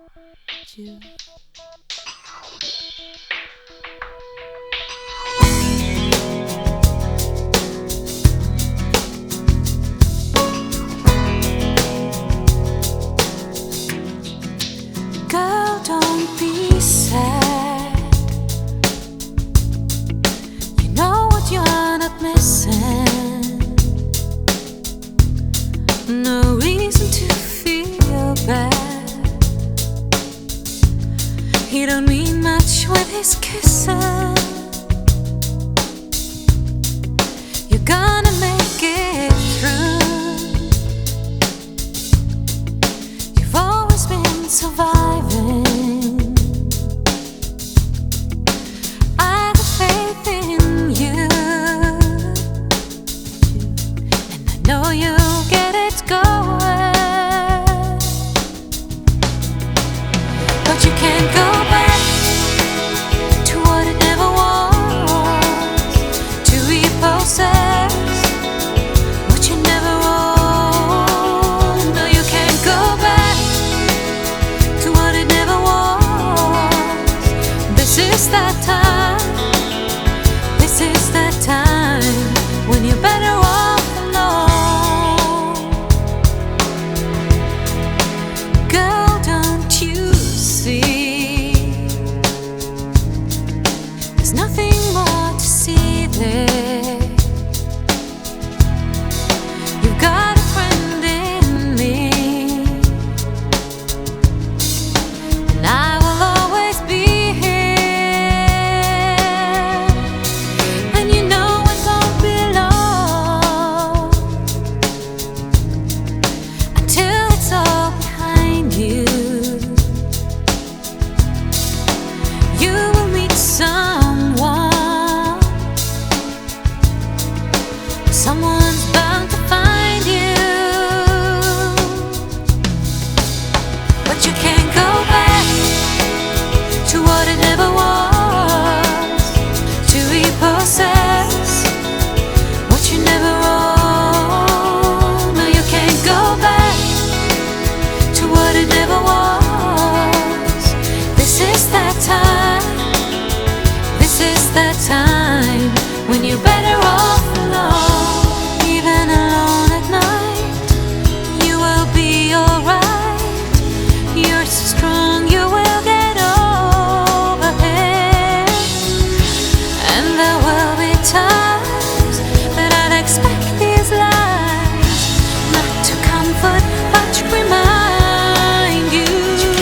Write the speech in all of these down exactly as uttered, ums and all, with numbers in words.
you. Girl, don't be sad. You know what you're not missing. No reason to feel bad. He don't mean much with his kissing. You're gonna make it through. You've always been surviving. I have faith in you, and I know you'll get it going. But you can't go back to what it never was, to repossess what you never owned. No, you can't go back to what it never was. This is that time, this is that time when you're better off alone. Girl, don't you see? There's nothing more to see there. You've got a friend in me, and I will always be here. And you know it won't be long until it's all behind you. You will meet someone, someone's bound to find you. But you can't go back to what it never was, to repossess what you never owned. No, you can't go back to what it never was. This is that time, this is that time when you're better off alone. Even alone at night, you will be alright. You're so strong, you will get over it. And there will be times that I'll expect these lies not to comfort but to remind you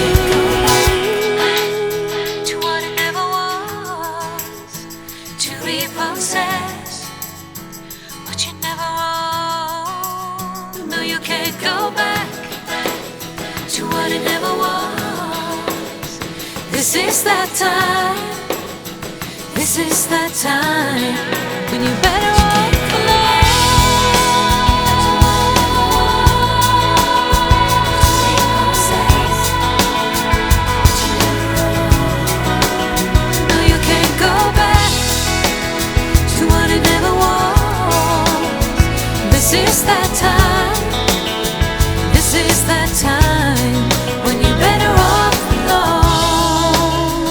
to what it never was, to repossess what you never owned. No, you can't go back to what it never was. This is that time, this is that time when you're better off alone. No, you can't go back to what it never was. This is that time, this is that time when you're better off alone.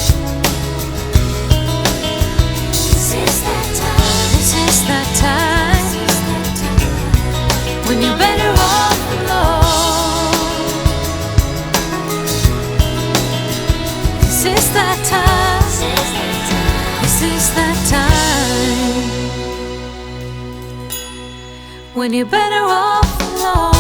This is that time, this is that time when you're better off alone. This is that time, this is that time when you're better off alone.